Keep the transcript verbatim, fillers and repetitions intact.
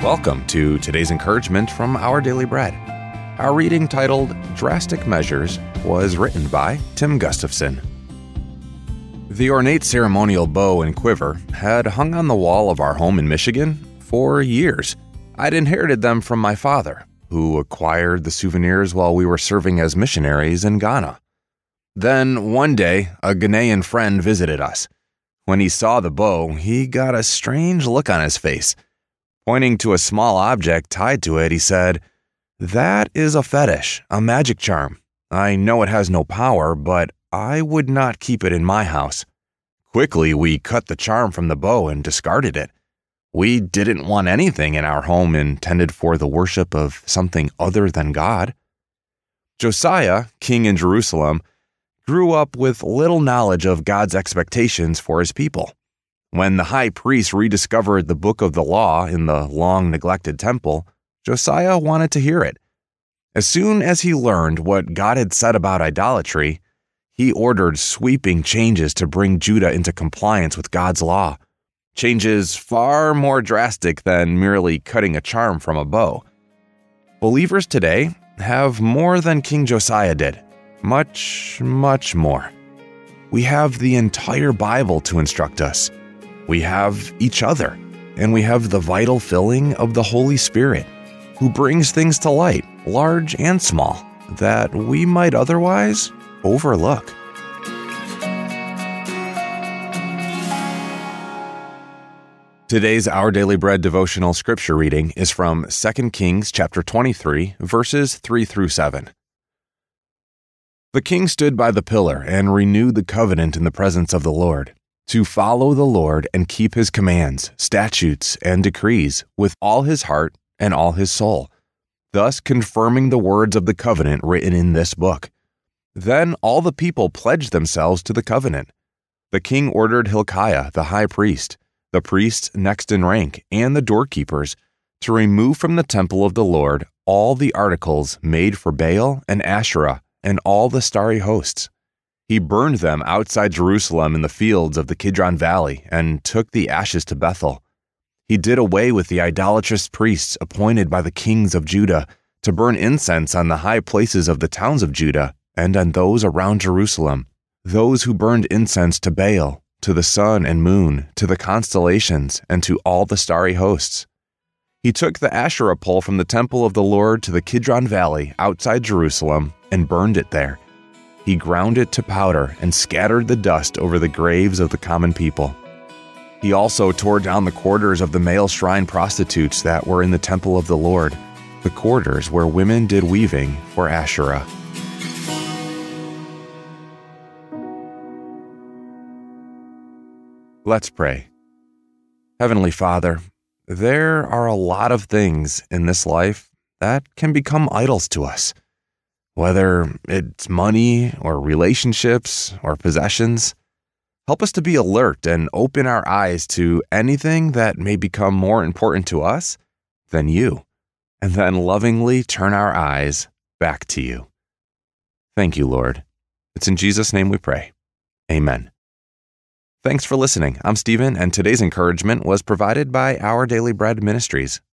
Welcome to today's encouragement from Our Daily Bread. Our reading, titled Drastic Measures, was written by Tim Gustafson. The ornate ceremonial bow and quiver had hung on the wall of our home in Michigan for years. I'd inherited them from my father, who acquired the souvenirs while we were serving as missionaries in Ghana. Then, one day, a Ghanaian friend visited us. When he saw the bow, he got a strange look on his face. Pointing to a small object tied to it, he said, "That is a fetish, a magic charm. I know it has no power, but I would not keep it in my house." Quickly, we cut the charm from the bow and discarded it. We didn't want anything in our home intended for the worship of something other than God. Josiah, king in Jerusalem, grew up with little knowledge of God's expectations for his people. When the high priest rediscovered the book of the law in the long-neglected temple, Josiah wanted to hear it. As soon as he learned what God had said about idolatry, he ordered sweeping changes to bring Judah into compliance with God's law. Changes far more drastic than merely cutting a charm from a bow. Believers today have more than King Josiah did. Much, much more. We have the entire Bible to instruct us. We have each other, and we have the vital filling of the Holy Spirit, who brings things to light, large and small, that we might otherwise overlook. Today's Our Daily Bread devotional scripture reading is from Second Kings chapter twenty-three, verses three through seven. The king stood by the pillar and renewed the covenant in the presence of the Lord, to follow the Lord and keep his commands, statutes, and decrees with all his heart and all his soul, thus confirming the words of the covenant written in this book. Then all the people pledged themselves to the covenant. The king ordered Hilkiah, the high priest, the priests next in rank, and the doorkeepers, to remove from the temple of the Lord all the articles made for Baal and Asherah and all the starry hosts. He burned them outside Jerusalem in the fields of the Kidron Valley and took the ashes to Bethel. He did away with the idolatrous priests appointed by the kings of Judah to burn incense on the high places of the towns of Judah and on those around Jerusalem, those who burned incense to Baal, to the sun and moon, to the constellations, and to all the starry hosts. He took the Asherah pole from the temple of the Lord to the Kidron Valley outside Jerusalem and burned it there. He ground it to powder and scattered the dust over the graves of the common people. He also tore down the quarters of the male shrine prostitutes that were in the temple of the Lord, the quarters where women did weaving for Asherah. Let's pray. Heavenly Father, there are a lot of things in this life that can become idols to us. Whether it's money or relationships or possessions, help us to be alert and open our eyes to anything that may become more important to us than you, and then lovingly turn our eyes back to you. Thank you, Lord. It's in Jesus' name we pray. Amen. Thanks for listening. I'm Stephen, and today's encouragement was provided by Our Daily Bread Ministries.